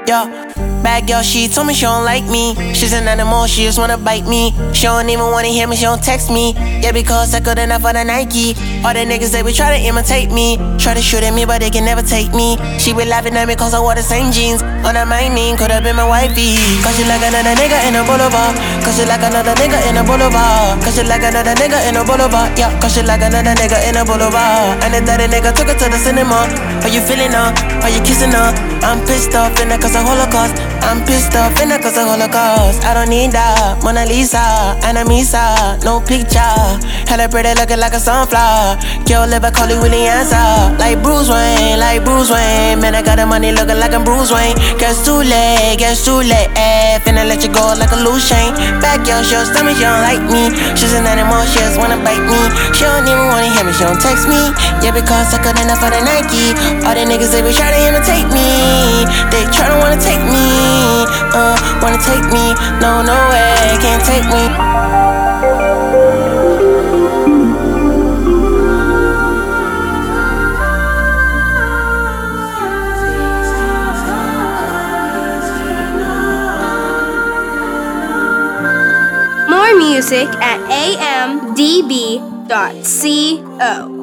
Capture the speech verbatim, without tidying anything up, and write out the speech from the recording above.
Yeah. Bad girl, she told me she don't like me. She's an animal, she just wanna bite me. She don't even wanna hear me, she don't text me. Yeah, because I good enough for the Nike. All the niggas, they be try to imitate me. Try to shoot at me, but they can never take me. She be laughing at me cause I wore the same jeans. On that my mean, could've been my wifey. Cause she like another nigga in a boulevard. Cause she like another nigga in a boulevard. Cause she like another nigga in a boulevard. Yeah, cause she like another nigga in a boulevard. And the daddy nigga took her to the cinema. Are you feeling her? Are you kissing her? I'm pissed off in that cause of Holocaust. I'm pissed off in that cause of Holocaust. I don't need that, Mona Lisa, Anamisa, no picture. Hella pretty looking like a sunflower. Girl, live I call you Willianza. Like Bruce Wayne, like Bruce Wayne. Man, I got the money looking like I'm Bruce Wayne. Guess too late, guess too late. Eh, finna let you go like a loose chain. Back girl, she don't tell me she don't like me. She's an animal, she just wanna bite me. She don't even wanna hear me, she don't text me. Yeah, because I good enough for the Nike. All the niggas, they be try to imitate me. They try to wanna take me. Uh, wanna take me, no, no way, can't take me. More music at a m d b dot co.